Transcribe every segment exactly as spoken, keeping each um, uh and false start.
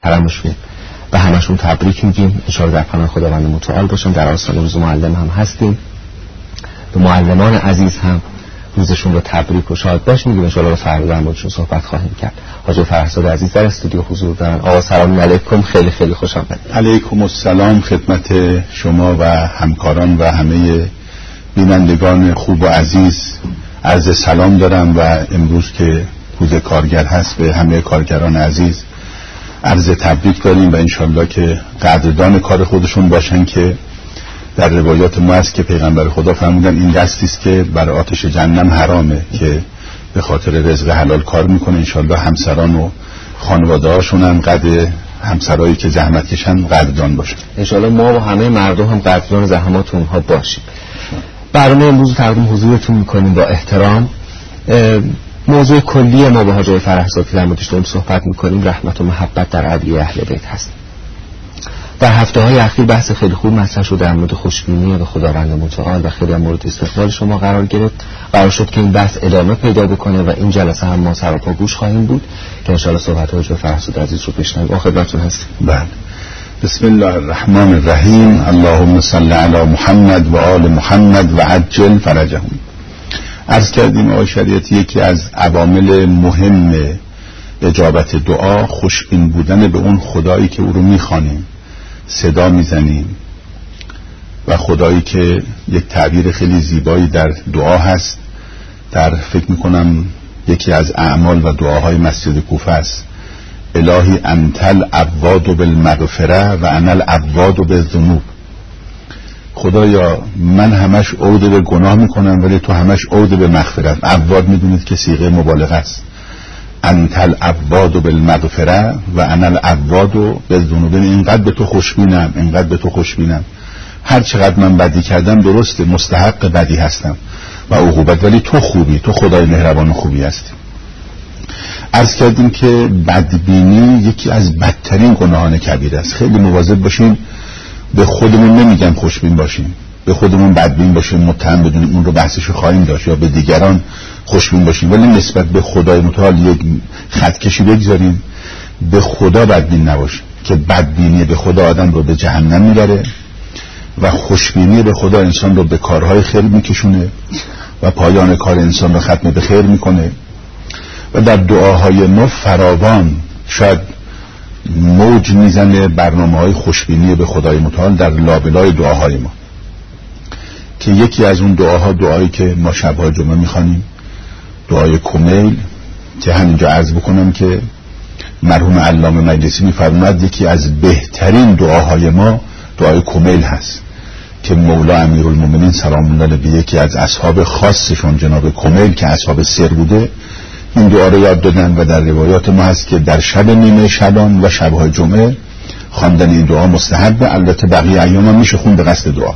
حرمشون به همشون تبریک میگیم. انشاءالله در پناه خداوند متعال باشیم. در آستانه روز معلم هم هستیم. به معلمان عزیز هم روزشون رو تبریک و شاد باش میگیم. انشاءالله فردا در موردشون صحبت خواهیم کرد. حاج فرهزاد عزیز در استودیو حضور دارن. آقا سلام علیکم، خیلی خیلی خوش آمدید. علیکم السلام خدمت شما و همکاران و همه بینندگان خوب و عزیز عرض سلام دارم و امروز که روز کارگر هست به همه کارگران عزیز عرض تبریک داریم و انشالله که قدردان کار خودشون باشن که در روایات ما هست که پیغمبر خدا فرمودن این دستی است که بر آتش جهنم حرامه که به خاطر رزق حلال کار میکنه. انشالله همسران و خانواده هاشون هم قدر همسرایی که زحمت کشن قدردان باشن. انشالله ما و همه مردم هم قدردان زحمات اونها باشیم. برنامه امروز تقدیم حضورتون میکنیم با احترام. موضوع کلی ما با حاج فرهزاد در موردش داریم صحبت میکنیم رحمت و محبت در ادعیه اهل بیت هست. در هفته های اخیر بحث خیلی خوب مطرح شد در مورد خوشبینی به خداوند متعال و خیلی مورد استقبال شما قرار گرفت. قرار شد که این بحث ادامه پیدا بکنه و این جلسه هم ما سراپا گوش خواهیم بود که انشاءالله صحبت های حاج فرهزاد عزیز رو بشنویم. با خدمتتون هستیم. بله. بسم الله الرحمن الرحیم. اللهم صل علی محمد و آل محمد و عجل فرجهم. عرض کردیم آقای شریعتی یکی از عوامل مهم اجابت دعا خوشبین بودن به اون خدایی که او رو میخوانیم، صدا میزنیم و خدایی که یک تعبیر خیلی زیبایی در دعا هست، در فکر میکنم یکی از اعمال و دعاهای مسجد کوفه است: الهی انتل عواد بالمغفره و انا العواد بالذنوب. خدایا من همش عود به گناه میکنم ولی تو همش عود به مغفرت. عواد میدونید که صیغه مبالغه است. انتل عواد بالمغفره و انا العواد بالذنوب. اینقدر به تو خوشبینم، اینقدر به تو خوشبینم، هر چقدر من بدی کردم درسته، مستحق بدی هستم و عقوبت، ولی تو خوبی، تو خدای مهربان و خوبی هستی. عرض کردیم که بدبینی یکی از بدترین گناهان کبیره است. خیلی مواظب باشیم. به خودمون نمیگم خوشبین باشیم، به خودمون بدبین باشیم، متهم بدونیم، اون رو بحثش خواهیم داشت، یا به دیگران خوشبین باشیم، ولی نسبت به خدای متعال یک خطکشی بگذاریم، به خدا بدبین نباشیم که بدبینی به خدا آدم رو به جهنم میبره و خوشبینی به خدا انسان رو به کارهای خیر میکشونه و پایان کار انسان رو ختم به خیر میکنه. و در دعاهای ما فراوان شاید موج میزنه برنامه های خوشبینی به خدای متعال در لابلای دعاهای ما، که یکی از اون دعاها دعایی که ما شبهای جمعه میخوانیم، دعای کمیل، که همینجا عرض بکنم که مرحوم علامه مجلسی میفرماید یکی از بهترین دعاهای ما دعای کمیل هست که مولا امیرالمومنین سلام الله علیه یکی از اصحاب خاصشون جناب کمیل که اصحاب سر بوده این دعا رو یاد دادن و در روایات ما هست که در شب نیمه شبان و شبهای جمعه خواندن این دعا مستحبه. البته بقیه ایام هم میشه خوند به قصد دعا.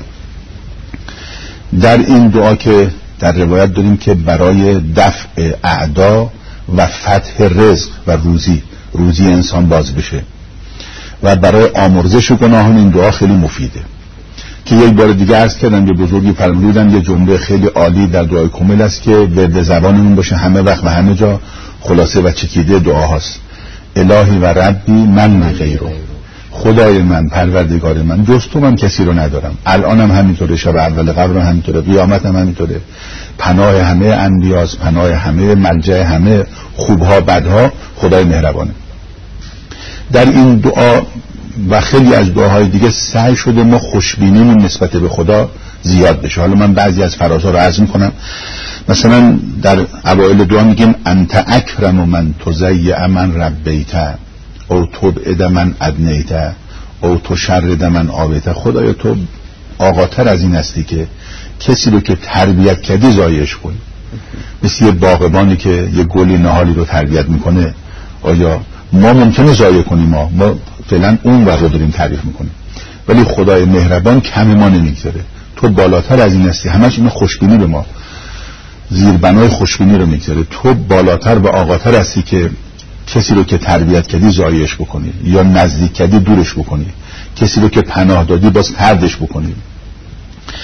در این دعا که در روایت داریم که برای دفع اعدا و فتح رزق و روزی روزی انسان باز بشه و برای آمرزش گناهان این دعا خیلی مفیده، که یک بار دیگه عرض کردم به بزرگی فرمودن یه جمله خیلی عالی در دعای کمیل است که به زبانمون باشه همه وقت و همه جا، خلاصه و چکیده دعا هست: الهی و ربی من غیره. خدای من، پروردگار من، جز تو من کسی رو ندارم. الانم همینطوره، شب اول قبر همینطوره، قیامت هم همینطوره. پناه همه انبیاست، پناه همه، ملجأ همه خوبها بدها خدای مهربانه. در این دعا و خیلی از دعاهای دیگه سعی شده ما خوشبینیمون نسبت به خدا زیاد بشه. حالا من بعضی از فرازها رو عرض میکنم. مثلا در اوائل دعا میگیم انت اکرم من تضیع من ربیت او تبعد من ادنیت او تشرد من آبیت. خدایا تو آقاتر از این هستی که کسی رو که تربیت کردی ضایعش کنی. مثل یه باغبانی که یه گلی نهالی رو تربیت میکنه، آیا ما ممکنه ضایع کنیم؟ ما ما فعلا اون وقت رو داریم تعریف میکنیم، ولی خدای مهربان کم ما نمیگذاره. تو بالاتر از این هستی. همش این خوشبینی به ما، زیربنای خوشبینی رو میگذاره. تو بالاتر و آقاتر هستی که کسی رو که تربیت کردی ضایعش بکنی، یا نزدیک کردی دورش بکنی، کسی رو که پناه دادی باز طردش بکنی.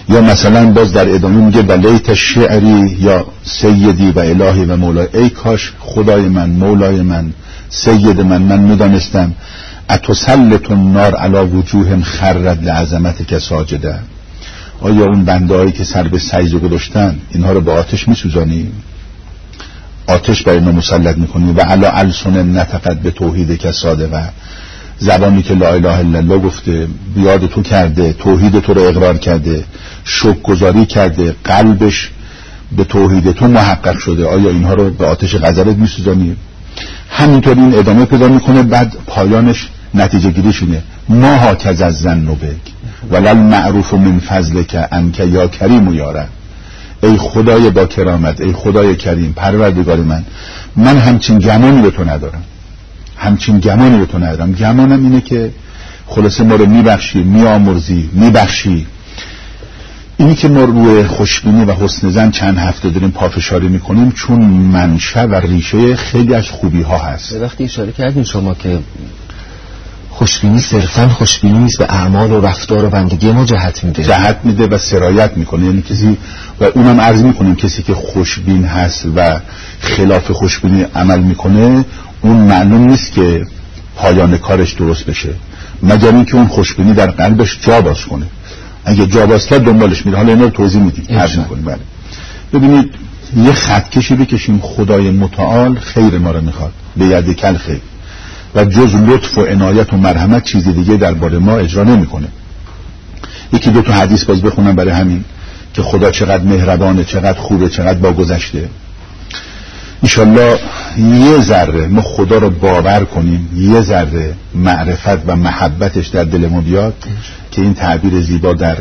یا مثلا باز در ادامه میگه بلیت شعری یا سیدی و الهی و مولای، ای کاش خدای من، مولای من، سید من، من میدانستم اتسلط النار علی وجوه خرت لعظمتک ساجده، آیا اون بنده هایی که سر به سجده گذاشتن اینها رو به آتش میسوزانی؟ آتش بر اینا مسلط میکنی. و علی السن نطقت به توحید که صادقه، زبانی که لا اله الا الله گفته، بیاد تو کرده، توحید تو رو اقرار کرده، شکر گذاری کرده، قلبش به توحید تو محقق شده، آیا اینها رو به آتش غضبت میسوزانی؟ همینطور این ادامه پیدا میکنه. بعد پایانش نتیجه گیریش اینه ما ها کز از زن نبک ولل معروف من فضل که انک یا کریم و یاره، ای خدای با کرامت، ای خدای کریم، پروردگار من، من همچین گمانی به تو ندارم، همچین گمانی به تو ندارم. گمانم اینه که خلاصه ما رو میبخشی، میامرزی، میبخشی. اینی که ما روی خوشبینی و حسن زن چند هفته داریم پافشاری میکنیم چون منشأ و ریشه خیلی از خوبی ها هست. وقتی اشاره کردین شما که خوشبینی صرفا خوشبینی نیست، به اعمال و رفتار و بندگی ما جهت میده جهت میده و سرایت میکنه. یعنی کسی، و اونم عرض میکنیم، کسی که خوشبین هست و خلاف خوشبینی عمل میکنه اون معلوم نیست که پایان کارش درست بشه، مگر اینکه اون خوشبینی در قلبش جا باز کنه. اگه جا باز کرد دنبالش میره. حالا اینا رو توضیح میدیم، عرض میکنیم. بله ببینید یه خط کشی بکشیم. خدای متعال خیر ما رو میخواد، به ید کل خیر، و جز لطف و عنایت و مرحمت چیزی دیگه درباره ما اجرا نمیکنه. یکی دو تا حدیث باز بخونم برای همین که خدا چقدر مهربانه، چقدر خوبه، چقدر با گذشته. انشالله یه ذره ما خدا رو باور کنیم، یه ذره معرفت و محبتش در دل ما بیاد، که این تعبیر زیبا در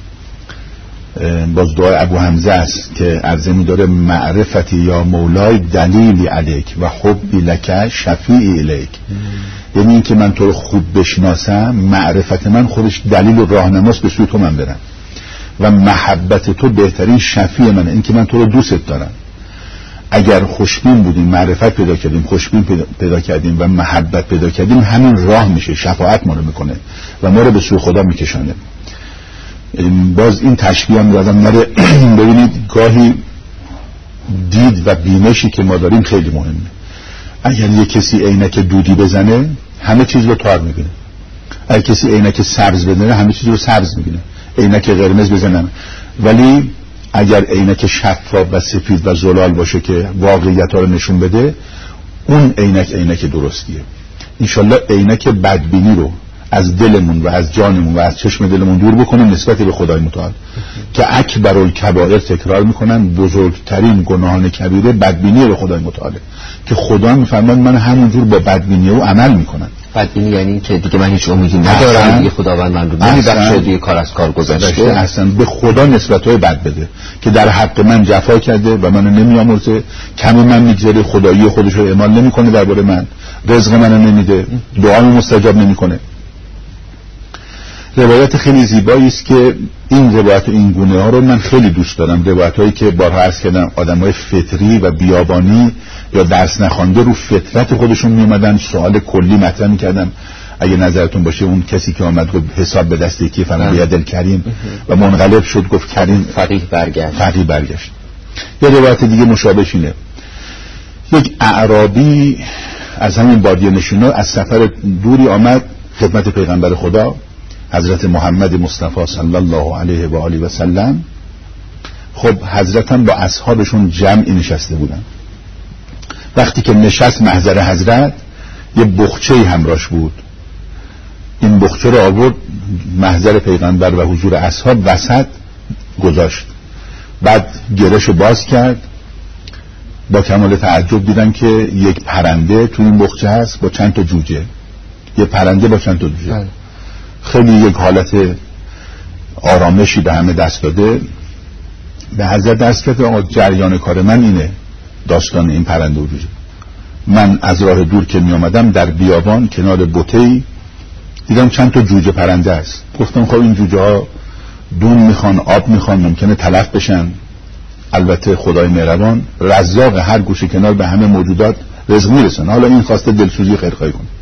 باز دعای ابو حمزه است که عرضه می داره معرفتی یا مولای دلیلی علیک و حبی لک شفیعی الیک. یعنی این که من تو رو خوب بشناسم، معرفت من خودش دلیل و راهنماست به سوی تو من برم، و محبت تو بهترین شفیع منه، این که من تو رو دوست دارم. اگر خوشبین بودیم، معرفت پیدا کردیم، خوشبین پیدا, پیدا کردیم و محبت پیدا کردیم، همین راه میشه، شفاعت ما رو میکنه و ما رو به سوی خدا میکشانه. باز این تشبیه هم دادم نره. ببینید گاهی دید و بینشی که ما داریم خیلی مهمه. اگر یه کسی عینک دودی بزنه همه چیز رو تار میبینه، اگر کسی عینک سبز بزنه همه چیز رو سبز میبینه، عینک قرمز بزنه. ولی اگر عینک شفاف و سفید و زلال باشه که واقعیت ها رو نشون بده، اون عینک عینک درستیه. انشالله عینک بدبینی رو از دلمون و از جانمون و از چشم دلمون دور بکنیم نسبت به خدای متعال، که اکبر الکبائر تکرار میکنن، بزرگترین گناهان کبیره بدبینی به خدای متعاله، که خدا میفرماد من همونجور با بدبینی او عمل میکنم. بدبینی یعنی که دیگه من هیچ امیدی ندارم، دیگه خداوند من رو نمیبخشه، دیگه کار از کار گذشته. اصلا به خدا نسبت‌های بد بده که در حق من جفا کرده و منو نمیامرزه، کم من میگذاره، خدایی خودش رو اعمال نمیکنه درباره من، رزق منو نمیده، دعامو مستجاب نمیکنه. روایت خیلی زیبایی است که این روایت این گونه ها رو من خیلی دوست دارم. روایت هایی که بارها عرض کردم آدمای فطری و بیابانی یا درس نخوانده رو فطرت خودشون می اومدن سوال کلی مطرح می‌کردن. اگه نظرتون باشه اون کسی که آمد گفت حساب به دست یکی فرمود یا دل کریم و منقلب شد گفت کریم فقیه برگشت فقیه برگشت. یه روایت دیگه مشابهش اینه، یک اعرابی از همین بادیه نشینا از سفر دوری آمد خدمت پیغمبر خدا حضرت محمد مصطفی صلی الله علیه و آله و سلم. خب حضرت هم با اصحابشون جمعی نشسته بودن. وقتی که نشست محضر حضرت یه بخچه همراش بود، این بخچه رو آورد محضر پیغمبر و حضور اصحاب وسط گذاشت، بعد گرهشو باز کرد. با کمال تعجب دیدن که یک پرنده تو این بخچه هست با چند تا جوجه، یه پرنده با چند تا جوجه. خیلی یک حالت آرامشی به همه دست داده. به حضرت دست کرد آقا جریان کار من اینه، داستان این پرنده و جوجه. من از راه دور که می آمدم در بیابان کنار بوته‌ای دیدم چند تا جوجه پرنده است. گفتم خب این جوجه ها دون میخوان، آب میخوان، ممکنه تلف بشن. البته خدای مهربان رزاق، هر گوشه کنار به همه موجودات رزق میرسن. حالا این خواسته دلسوزی خیرخواهی کنه.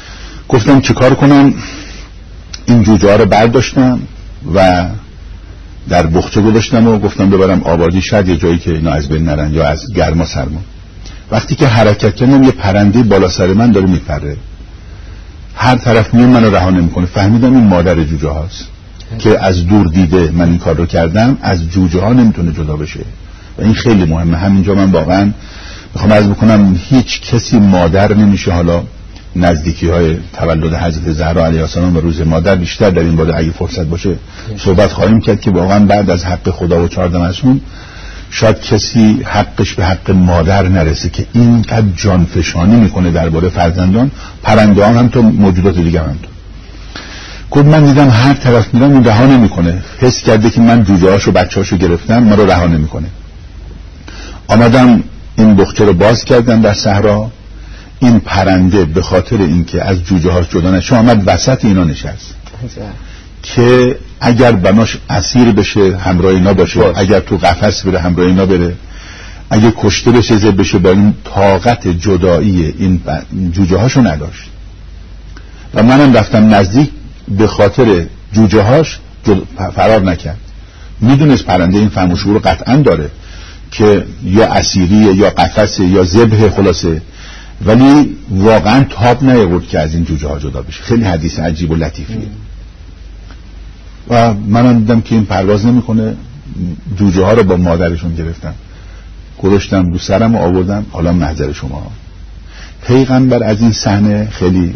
گفتم چه کار کنم؟ این جوجه ها رو برداشتم و در بخچه گذاشتم و گفتم ببرم آبادی، شاید یه جایی که اینا از بین نرن یا از گرما سرما. وقتی که حرکت کردم یه پرنده بالا سر من داره میپره، هر طرف میون منو رها نمیکنه. فهمیدم این مادر جوجه هاست که از دور دیده من این کار رو کردم، از جوجه ها نمیتونه جدا بشه و این خیلی مهمه. همینجا من واقعا میخوام عرض بکنم هیچ کسی مادر نمیشه. حالا نزدیکی های تولد حضرت زهرا علیها السلام و روز مادر بیشتر در این باره اگه فرصت باشه صحبت خواهیم کرد که واقعا بعد از حق خدا و چهارده معصوم شاید کسی حقش به حق مادر نرسه که اینقدر جانفشانی میکنه درباره فرزندان. پرنده ها هم تو موجودات دیگه هم تو. گفت من دیدم هر طرف میرم اون رها نمیکنه، حس کرده که من جوجه هاشو بچه هاشو گرفتم، ما رو رها نمیکنه. آمدم این بخچه رو باز کردم در صحرا. این پرنده به خاطر اینکه از جوجه هاش جدا نشه آمد وسط اینا نشست که اگر بناش اسیر بشه همراه اینا باشه، اگر تو قفس بره همراه اینا بره، اگه کشته بشه زد بشه. با این طاقت جدایی این جوجه هاشو نداشت و منم رفتم نزدیک، به خاطر جوجه هاش فرار نکرد. میدونست پرنده این فهم و شعور رو قطعا داره که یا اسیریه یا قفسه یا ذبح خلاصه، ولی واقعا تاب نیاورد که از این جوجه ها جدا بشه. خیلی حدیث عجیب و لطیفیه. و منم دیدم که این پرواز نمیکنه. جوجه ها رو با مادرشون گرفتم، گذاشتم رو سرم و آوردم. حالا محضر شما. پیغمبر از این صحنه خیلی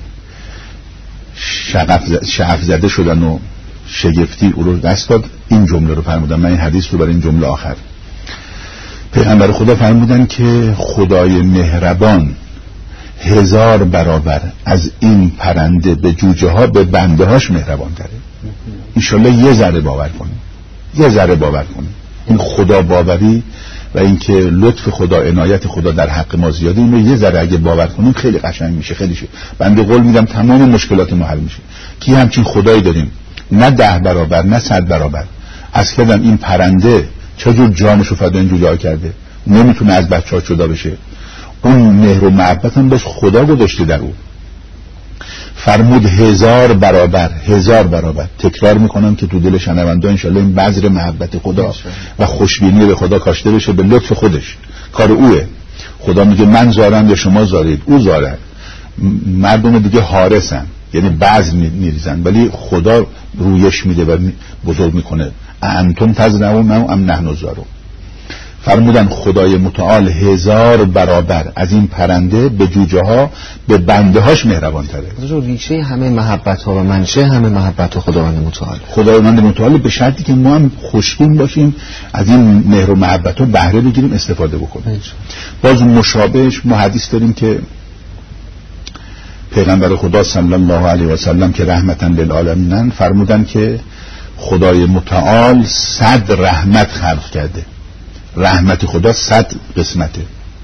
شعف زده شدن و شگفتی او رو دست داد. این جمله رو فرمودن، من این حدیث رو برای این جمله آخر پیغمبر خدا فرمودن که خدای مهربان هزار برابر از این پرنده به جوجه ها به بنده هاش مهربان تره. انشالله یه ذره باور کنیم، یه ذره باور کنیم. این خدا باوری و اینکه لطف خدا، عنایت خدا در حق ما زیاده، اینو یه ذره اگه باور کنیم خیلی قشنگ میشه، خیلی شه. بنده قول میدم تمام مشکلات ما حل میشه. کی همچین خدایی داریم، نه ده برابر نه صد برابر. از کدام این پرنده چجور جانشو فدا این جوجه ها کرده، نمیتونه از بچه‌ها جدا بشه. اون مهر و محبت هم بس خدا گذاشته در اون. فرمود هزار برابر، هزار برابر. تکرار میکنم که تو دل شنونده انشالله این بذر محبت خدا و خوشبینی به خدا کاشته بشه، به لطف خودش. کار اوه. خدا میگه من زارم یا شما زارید، او زاره. مردم دیگه حارسن، یعنی بذر میریزن، ولی خدا رویش میده و بزرگ میکنه. انتم تزرعون ام نحن زارعون. فرمودن خدای متعال هزار برابر از این پرنده به جوجه ها به بنده هاش مهربان تره. ریشه همه محبت ها و منشه همه محبت خداوند متعال. خداوند متعال به شرطی که ما هم خوشبین باشیم، از این مهر و محبت ها بهره بگیریم، استفاده بکنیم. باز مشابهش ما حدیث داریم که پیغمبر خدا صلی الله علیه و سلم که رحمتا للعالمین فرمودن که خدای متعال صد رحمت خلق کرده. رحمت خدا صد قسمته.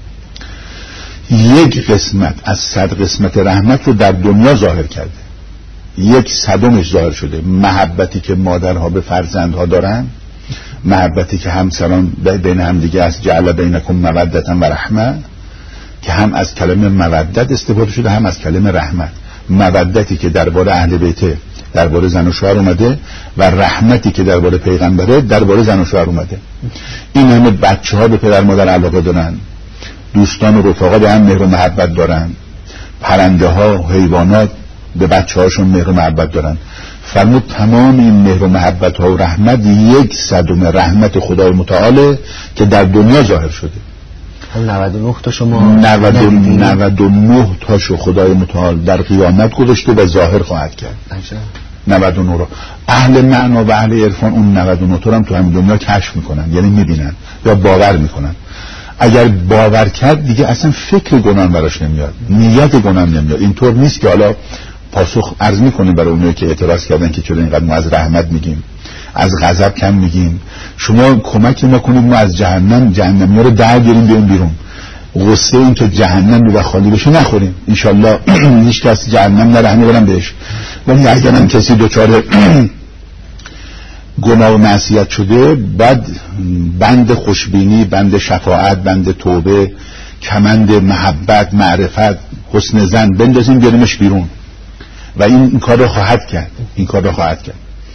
یک قسمت از صد قسمت رحمت رو در دنیا ظاهر کرده، یک صدمش ظاهر شده. محبتی که مادرها به فرزندها دارن، محبتی که همسران بین هم دیگه است، جعل بینکم مودتا و رحمه، که هم از کلمه مودت استفاده شده هم از کلمه رحمت. مودتی که درباره اهل بیته درباره زن و شوهر اومده و رحمتی که درباره پیغمبره درباره زن و شوهر اومده. این همه بچه ها به پدر مادر علاقه دارن، دوستان و رفقا به هم مهر و محبت دارن، پرنده ها و حیوانات به بچه هاشون مهر و محبت دارن. فرمود تمام این مهر و محبت ها و رحمت یک صدم رحمت خدای متعاله که در دنیا ظاهر شده. نود و نه تا شما نود و نه تاشو خدای متعال در قیامت گذاشته و ظاهر خواهد کرد. نود و نه رو اهل معنا و اهل عرفان اون نود و نه تا هم تو همین دنیا کشف میکنن، یعنی میبینن یا باور میکنن. اگر باور کرد دیگه اصلا فکر گناه براش نمیاد، نیت گناه نمیاد. اینطور نیست که حالا پاسخ عرض میکنیم برای اونایی که اعتراض کردن که چرا اینقدر ما از رحمت میگیم، از غضب کم میگیم. شما کمک ما کنید ما از جهنم جهنمی‌ها رو درگیریم بیایم بیرون. غصه این که جهنم رو خالی بشه نخوریم. انشالله هیچ کس جهنم نره، همه برن بهش. ولی اگر هم کسی دوچار گناه و معصیت شده، بعد بند خوشبینی، بند شفاعت، بند توبه، کمند محبت، معرفت، حسن ظن بندازیم بیاریمش بیرون و این, این کار رو خواهد کرد. این کار رو خواهد کرد.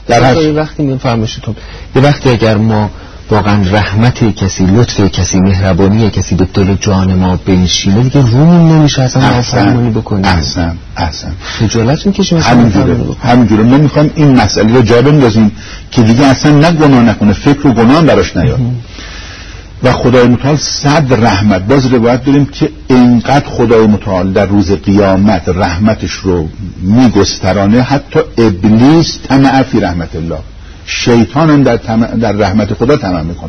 در یه وقتی میفهمشتون یه وقتی اگر ما واقعا رحمت کسی، لطف کسی، مهربانی کسی به دل جان ما بنشینه دیگه رومون نمیشه اصلا نافرمانی بکنیم. احسن احسن خجالت میکشیم. همینجوره همینجوره ما میخوایم این مسئله رو جا بندازیم که دیگه اصلا نه گناه نکنه، فکر و گناه براش نیاد. و خدای متعال صد رحمت. باز روایت داریم که اینقدر خدای متعال در روز قیامت رحمتش رو میگسترانه حتی ابلیس طمع فی رحمت الله، شیطان هم در, در رحمت خدا طمع میکنه.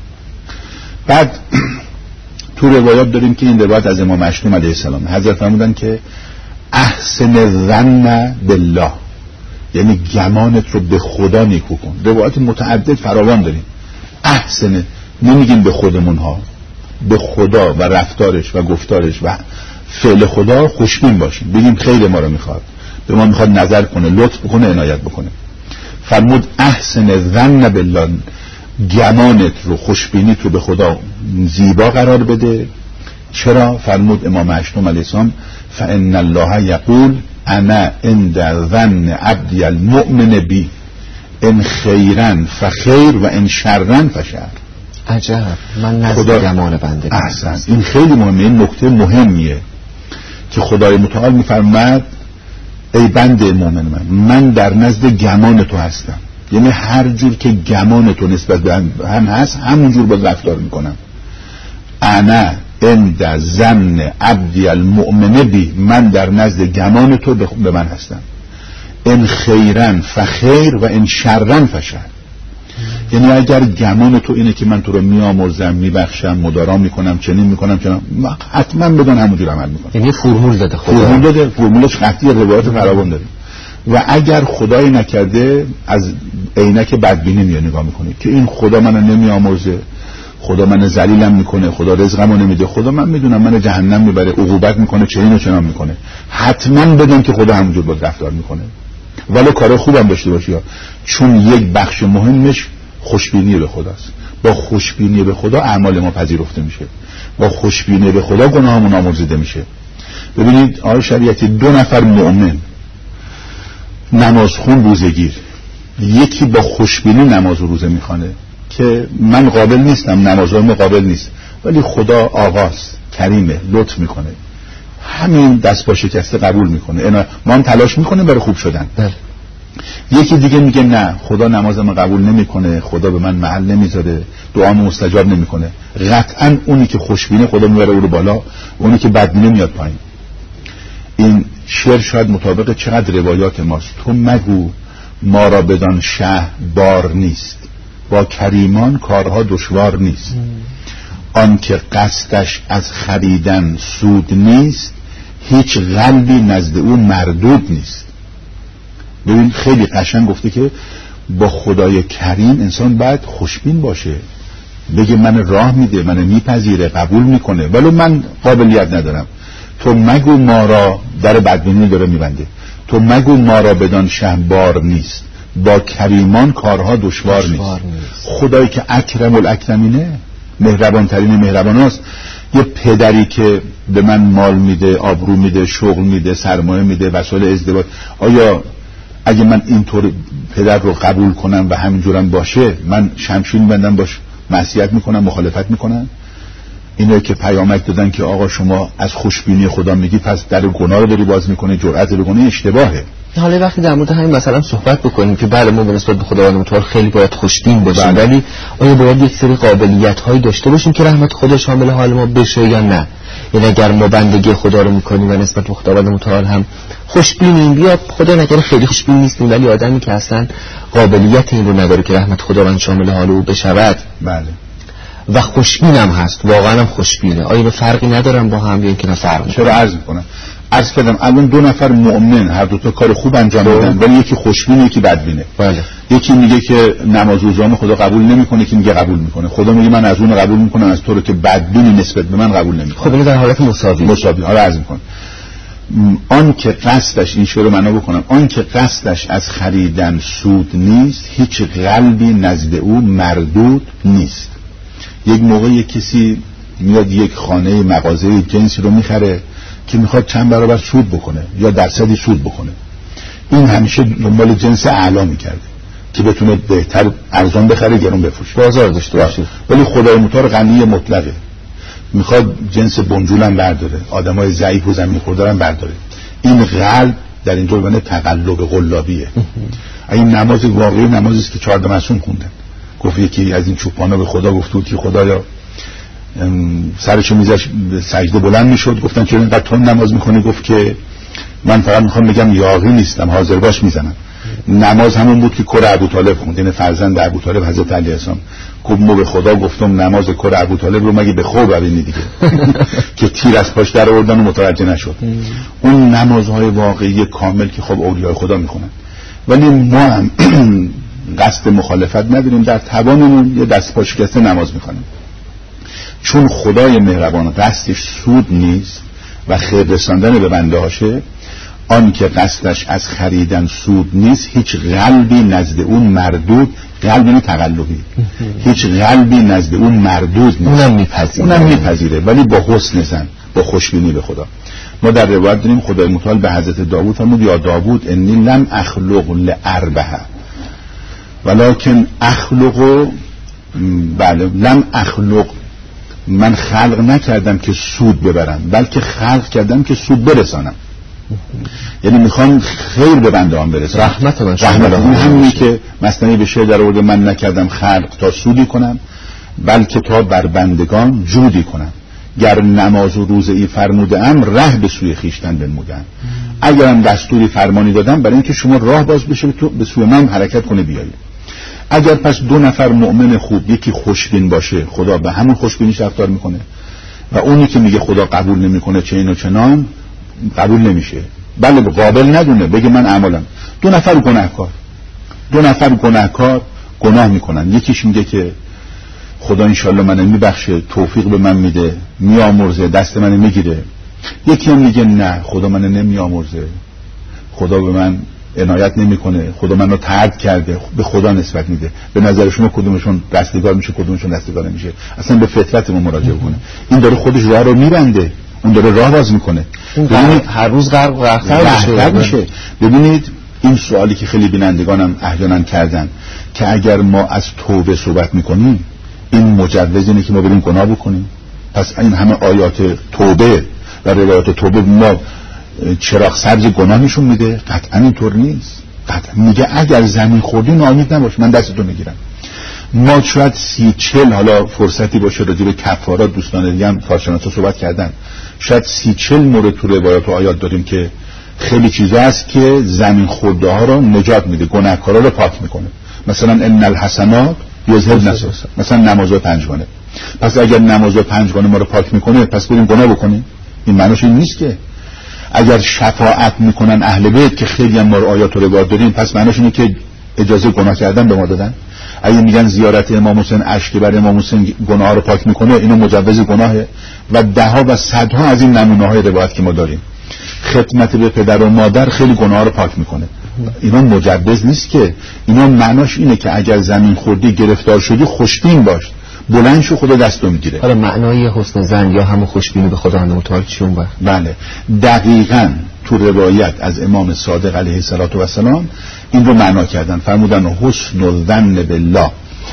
بعد تو روایات داریم که این روایت از امام مشتوم علیه السلام، حضرت فرمودن که احسن ظن بالله، یعنی گمانت رو به خدا نیکو کن. روایات متعدد فراوان داریم. احسن نمیگیم به خودمون ها، به خدا و رفتارش و گفتارش و فعل خدا خوشبین باشیم، بگیم خیر ما رو میخواد، به ما میخواد نظر کنه، لطف بکنه، عنایت بکنه. فرمود احسن ظن بالله، گمانت رو، خوشبینیت رو به خدا زیبا قرار بده. چرا؟ فرمود امام مشتوم علیه السلام فان الله یقول انا عند ظن عبدی المؤمن بی ان خیرا فخیر و ان شرا فشر. عجب، من نزد گمان بنده. احسن، این خیلی مهمه، این نکته مهمیه که خدای متعال میفرماد ای بنده مومن من، من در نزد گمان تو هستم. یعنی هر جور که گمان تو نسبت به هم هست همون جور باید رفتار میکنم. انا عند ظن عبدی المؤمن بی، من در نزد گمان تو به من هستم. ان خیرا فخیر و ان شرا فشر. یعنی اگر گمان تو اینه که من تو رو میامرزم، میبخشم، مدارا میکنم، چنین میکنم چنین، حتما بدون همونجور عمل میکنم. یعنی فرمول داده خدا، فرمول داده، فرمولش قطعی، روایات فراوان داره. و اگر خدای نکرده از عینک بدبینی میاد نگاه میکنه که این خدا منو نمیامرزه، خدا منو ذلیلم میکنه، خدا رزقمو نمیده، خدا من میدونم منو جهنم میبره، عقوبت میکنه، چنین و چنان میکنه. حتما بدون که خدا همونجور باید رفتار میکنه. ولو کار خوبم داشته باشی، چون یک بخش مهمش خوشبینی به خداست. با خوشبینی به خدا اعمال ما پذیرفته میشه، با خوشبینی به خدا گناهمون آمرزیده میشه. ببینید آیه شریعتی، دو نفر مؤمن نمازخون روزگیر، یکی با خوشبینی نماز و روزه میخوانه که من قابل نیستم، نمازم قابل نیست، ولی خدا آقاست، کریمه، لطف میکنه، همین دست با شکسته قبول میکنه، ما هم تلاش میکنه برای خوب شدن. بله. یکی دیگه میگه نه، خدا نمازم قبول نمیکنه، خدا به من محل نمیذاره، دعامو مستجاب نمیکنه. قطعا اونی که خوشبینه خدا میبره او رو بالا، اونی که بدبینه میاد پایین. این شعر شاید مطابق چقدر روایات ماست. تو مگو ما را بدان شه بار نیست، با کریمان کارها دشوار نیست. آن که قصدش از خریدن سود نیست، هیچ قلبی نزد او مردود نیست. ببین خیلی قشنگ گفته که با خدای کریم انسان باید خوشبین باشه، بگه من راه میده، من میپذیره، قبول میکنه، ولو من قابلیت ندارم. تو مگو ما را، در بدبینی داره میبنده، تو مگو ما را بدان شه بار نیست، با کریمان کارها دشوار, دشوار نیست. نیست خدایی که اکرم الاکرمینه، مهربان ترین مهربان هاست. یه پدری که به من مال میده، آبرو میده، شغل میده، سرمایه میده، وسایل ازدواج، آیا اگه من اینطور پدر رو قبول کنم و همینجورم باشه، من شمشیر میبندم باش معصیت میکنم، مخالفت میکنم؟ اینه که پیامک دادن که آقا شما از خوشبینی خدا میگی، پس در گناه رو داری باز میکنی، جرأت رو بکنی، اشتباهه. حالا وقتی در مورد همین مثلا صحبت بکنیم که بله ما به نسبت به خداوند متعال خیلی باید خوشبین باشیم، بله. ولی آیا باید یک سری قابلیت هایی داشته باشیم که رحمت خدا شامل حال ما بشه یا نه؟ یعنی اگر ما بندگی خدا رو میکنیم و نسبت به خداوند متعال هم خوشبینیم، بیا خدا نکنه خیلی خوشبین نیستیم، ولی آدمی که اصلا قابلیت این رو نداره که رحمت خداوند شامل حال او بشود، بله، و خوشبینم هست، واقعا هم خوشبینه، آیا به فرقی ندارم با هم یا اینکه نه فرق؟ چرا عرض میکنم عرض کردم الان دو نفر مؤمن هر دو تا کار خوب انجام میدن، ولی یکی خوشبینه یکی بدبینه. بله. یکی میگه که نماز روزانه خدا قبول نمیکنه، یکی میگه قبول میکنه. خدا میگه من از اون قبول میکنم، از تو رو که بدبینی نسبت به من قبول نمیکنه. خب این در حالت مساوی مساوی حالا عرض میکنم. آن که قصدش، این شعر معنا بکنم، آن که قصدش از خریدن سود نیست، هیچ قلبی نزد او مردود نیست. یک موقع کسی میاد یک خانه مغازه جنسی رو میخره که میخواد چند برابر سود بکنه یا درصدی سود بکنه، این همیشه دنبال جنس اعلا میکرده که بتونه بهتر ارزان بخره گرون بفروشه، بازار داشته باشه. ولی خدای متعال غنی مطلقه، میخواد جنس بنجولم برداره، آدمای ضعیف و زمین خوردارم برداره. این قلب در این جلوه تقلب قلابیه. این نماز واقعی نمازی است که چهارده معصوم خوندن. گفت یکی از این چوپانا به خدا گفت که خدایا سرشو میذاش سجده بلند میشد، گفتن چرا اینقدر تند نماز میخونی؟ گفت که من فقط میخوام بگم یاغی نیستم، حاضر باش میزنم. نماز همون بود که کر ابوطالب خوند، این فرزند ابوطالب حضرت علی السلام. گفت مو به خدا گفتم نماز کر ابوطالب رو مگه به خواب ببینی دیگه که تیر از پاش در آوردن و متوجه نشد. اون نمازهای واقعی کامل که خب اولیای خدا میخونن. ولی ما هم قصد مخالفت نداریم، در توانمون یه دست پا شکسته نماز میخونیم، چون خدای مهربان قصدش سود نیست و خیر رساندن به بنده هاشه. آن که قصدش از خریدن سود نیست، هیچ قلبی نزد اون مردود، قلب یعنی تقلبی، هیچ قلبی نزد اون مردود نیست، اونم میپذیره اونم میپذیره ولی با حسن زن، با خوشبینی به خدا. ما در روایت داریم خدای متعال به حضرت داوود فرمود یا داوود انی لم اخلق لاربح ولکن اخلق، بله لم اخلق، من خلق نکردم که سود ببرم بلکه خلق کردم که سود برسانم. یعنی میخوام خیر به بنده‌ام برسونم، رحمت من رحمت این همینی که مثلا به شعر در آورده من نکردم خلق تا سودی کنم بلکه تا بر بندگان جودی کنم. گر نماز و روزه ای فرمودم ره به سوی خیشتن بنمودم. اگرم دستوری فرمانی دادم برای اینکه شما راه باز بشه تو به سوی من حرکت کنه بیایی. اگر پس دو نفر مؤمن خوب، یکی خوشبین باشه خدا به همون خوشبینیش رفتار میکنه و اونی که میگه خدا قبول نمیکنه چه این و چنان قبول نمیشه، بله قابل ندونه بگه من اعمالم. دو نفر گناهکار دو نفر گناهکار گناه میکنن، یکیش میگه که خدا انشالله منو میبخشه، توفیق به من میده، میامرزه، دست منو میگیره. یکی هم میگه نه خدا منو نمیامرزه، خدا به من عنایت نمیکنه، خدا منو طرد کرده، به خدا نسبت میده. به نظر شما کدومشون رستگار میشه کدومشون رستگار نمیشه؟ اصلا به فطرتمون مراجعه کنه. این داره خودش راه رو میبنده، اون داره راه باز میکنه. ببینید هر روز غرق غرق‌تر میشه. ببینید این سوالی که خیلی بینندگانم احیانا کردن که اگر ما از توبه صحبت میکنیم این مجوز اینه که ما بریم گناه بکنیم، پس این همه آیات توبه و روایات توبه ما چراغ سبز گناه نشون میده؟ قطعا اینطور نیست. قطعا میگه اگر زمین خوردی ناامید نباش من دستتو میگیرم. ما شاید سی چل حالا فرصتی باشه راجع به کفارات دوستان دیگه هم کارشناسا صحبت کردن، شاید سی چل مورد تو روایات و آیات داریم که خیلی چیزا هست که زمین خورده ها رو نجات میده، گناهکارا رو پاک میکنه. مثلا ان الحسنات یذهبن السیئات، مثلا نماز پنجگانه. پس اگر نماز پنجگانه ما رو پاک میکنه پس بریم گناه بکنیم؟ این معنیش این نیست که. اگر شفاعت میکنن اهل بیت که خیلی هم ما رو آیات و روایات داریم پس معنیش اینه که اجازه گناه کردن به ما دادن. اگه میگن زیارت امام حسین اشک بر امام حسین گناه رو پاک میکنه، اینو مجوز گناهه. و ده ها و صدها از این نمونه های روایت که ما داریم، خدمت به پدر و مادر خیلی گناه رو پاک میکنه. اینا مجوز نیست که، اینا معناش اینه که اگر زمین خوردی گرفتار شدی خوشبین باش، بلند شو خدا دستو میگیره. حالا معنای حسن ظن یا همون خوشبینی به خدا متعال چیون بود؟ بله دقیقاً تو روایت از امام صادق علیه السلام این رو معنا کردن، فرمودن حسن الظن بالله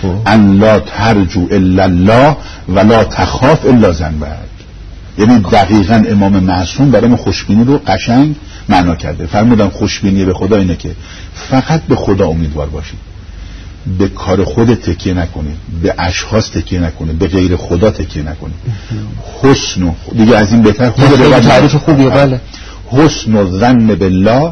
ان لا ترجو الا الله ولا تخاف الا ذنبه. یعنی دقیقاً امام معصوم برای ما خوشبینی رو قشنگ معنا کرده. فرمودن خوشبینی به خدا اینه که فقط به خدا امیدوار باشی، به کار خود تکیه نکنی، به اشخاص تکیه نکنی، به غیر خدا تکیه نکنی. حسن دیگه از این بهتر خود رو تعریف خوبیه. بله حسن الظن بالله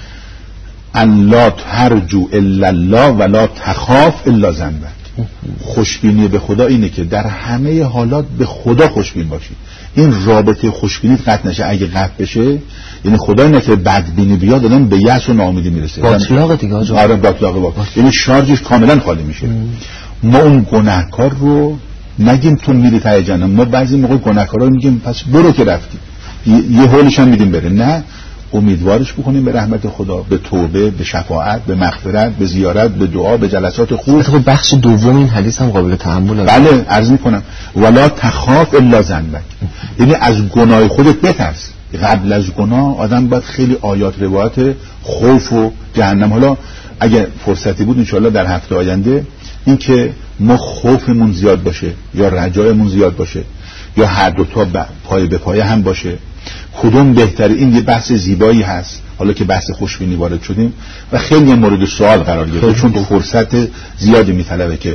ان لا ترجو الا الله ولا تخاف الا ذنبه. خوشبینی به خدا اینه که در همه حالات به خدا خوشبین باشی. این رابطه خوشبینیت قطع نشه. اگه قطع بشه یعنی خدا اینه که بدبینی بیاد آدم به یأس و ناامیدی میرسه. باطلاق دیگه آجا. آره باطلاق واقعا. یعنی شارژش کاملا خالی میشه. ما اون گناهکار رو نگیم تو میری ته جهنم، ما بعضی موقع گناهکارا رو میگیم پس برو که رفتی، یه هولش هم میدیم بره. نه، امیدوارش بکنیم به رحمت خدا، به توبه، به شفاعت، به مغفرت، به زیارت، به دعا، به جلسات خوب. خب بخش دوم این حدیث هم قابل تأمل. بله عرض میکنم ولا تخاف الا ذنبک، یعنی از گناه خودت بترس. قبل از گناه آدم باید خیلی آیات روایت خوف و جهنم. حالا اگه فرصتی بود انشاءالله در هفته آینده این که ما خوفمون زیاد باشه یا رجایمون زیاد باشه یا هر دوتا پای به پای هم باشه، کدوم بهتره؟ این یه بحث زیبایی هست حالا که بحث خوشبینی وارد شدیم و خیلی مورد سوال قرار گرفته، چون فرصت زیادی میطلبه که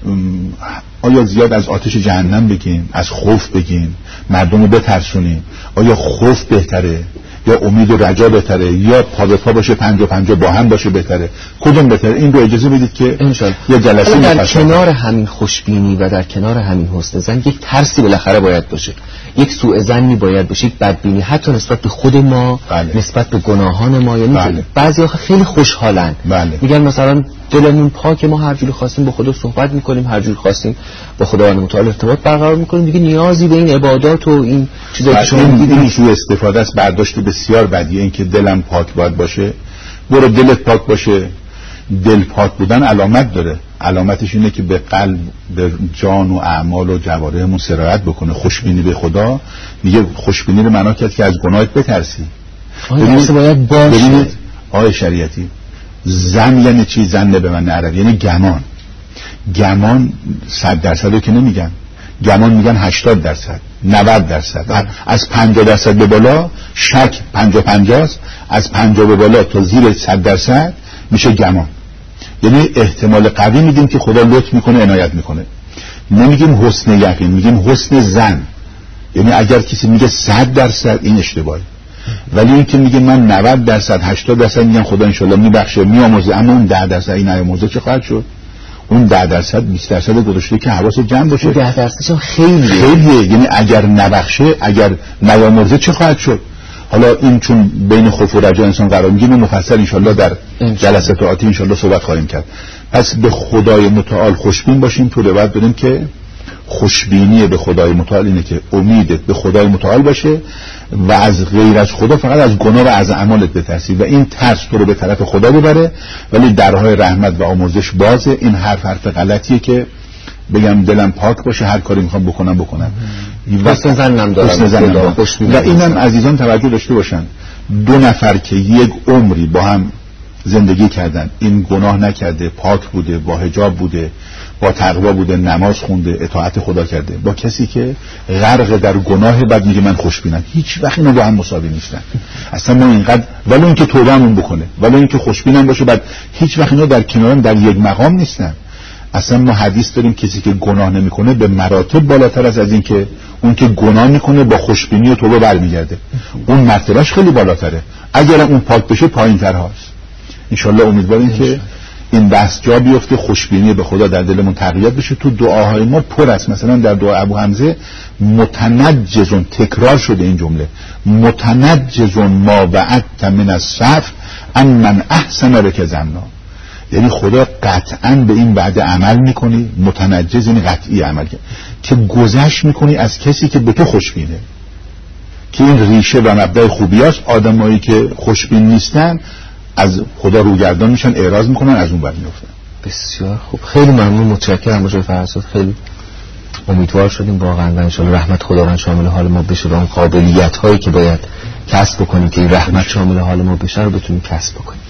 آیا زیاد از آتش جهنم بگیم، از خوف بگیم، مردم رو بترسونیم؟ آیا خوف بهتره یا امید و رجا بهتره یا پا به پا باشه پنجا پنجا با هم باشه بهتره؟ کدوم بهتره؟ این رو اجازه بدید که یه جلسه در کنار همین خوشبینی و در کنار همین حسن ظن یک ترسی بالاخره باید باشه، یک سوء ظنی باید باشه، یک بدبینی حتی نسبت به خود ما، بله. نسبت به گناهان ما. یعنی بله. بعضی آخه خیلی خوشحالن، بله. میگن مثلا دلمون پاکه، ما هر جوری خواستیم با خدا صحبت میکنیم، هر جوری خواستیم با خداوند متعال ارتباط برقرار میکنیم، دیگه نیازی به این عبادات و این چیزایی که شما میگید این سوء استفاده است، برداشت بسیار بدیه. این که دلم پاک باید باشه، برو دلت پاک باشه. دل پاک بودن علامت داره، علامتش اینه که به قلب، به جان و اعمال و جوارحمون سرایت بکنه. خوشبینی به خدا میگه، خوشبینی رو معنا کرد که از گناهت بترسی. ببینید باید باشه. ببینید آقای شریعتی، زن یعنی چی؟ زن به من عربی یعنی گمان. گمان صد درصد رو که نمیگن، گمان میگن هشتاد درصد، نود درصد. از پنجاه درصد به بالا شک پنجاه پنجاه است، از پنجاه به بالا تا زیر صد درصد میشه گمان. یعنی احتمال قوی میدیم که خدا لطف میکنه، عنایت میکنه. نمیگیم حسن یقین، میگیم حسن ظن. یعنی اگر کسی میگه صد درصد این اشتباهه، ولی این که میگه من نود درصد هشتاد درصد میگم خدا انشالله میبخشه میآمرزه، اما اون ده درصد این نیامرزه چه خواهد شد؟ اون ده درصد بیست درصد گذاشته که حواست جمع باشه. ده درصدش خیلی خیلیه. یعنی اگر نبخشه، اگر نیامرزه چه خواهد شد؟ حالا این چون بین خوف و رجا انسان قرار میگیم و مفصل انشالله در جلسات آتی انشالله صحبت خواهیم کرد. پس به خدای متعال خوشبین باشیم. تو روایت داریم که خوشبینی به خدای متعال اینه که امیدت به خدای متعال باشه و از غیر از خدا فقط از گناه و از اعمالت بترسی و این ترس تو رو به طرف خدا ببره، ولی درهای رحمت و آمرزش بازه. این حرف حرف غلطیه که بگم دلم پاک باشه هر کاری میخوام بکنم بکنم. حسن ظنم دارم و اینم عزیزان توجه داشته باشن، دو نفر که یک عمری با هم زندگی کردن، این گناه نکرده، پاک بوده، با حجاب بوده، با تقوا بوده، نماز خونده، اطاعت خدا کرده، با کسی که غرق در گناه بعد میگه من خوشبینم، هیچ وقت اینا با هم مساوی نیستن. اصلا ما اینقدر ولو اینکه توبهمون بکنه، ولو اینکه خوشبینم باشه، بعد هیچ وقت اینا در کنارم در یک مقام نیستن. اصلا ما حدیث داریم کسی که گناه نمیکنه به مراتب بالاتر از از این که اون که گناه میکنه با خوشبینی و توبه برمیگرده، اون مرتبهش خیلی بالاتره. اگر اون پاک بشه پایین‌تر هاست. انشالله امیدواریم که این بحث جا بیفته، خوشبینی به خدا در دلمون تقویت بشه. تو دعاهای ما پر است، مثلا در دعا ابو حمزه متنجزون تکرار شده این جمله، متنجزون ما وعدت من الصف ان من احسن لك ظنا. یعنی خدا قطعا به این وعده عمل میکنی. متنجز یعنی قطعی عمل کرد که گذشت میکنی از کسی که به تو خوشبینه، که این ریشه و مبدأ خوبی است. آدمایی که خوشبین نیستن از خدا روگردان میشن، اعراض میکنن، از اون بر میافتن. بسیار خوب، خیلی ممنون، متشکرم آقای فرزاد. خیلی امیدوار شدیم واقعا و ان شاء الله رحمت خداوند شامل حال ما بشه و اون قابلیت هایی که باید کسب بکنیم که این رحمت شامل حال ما بشه رو بتونیم کسب بکنیم.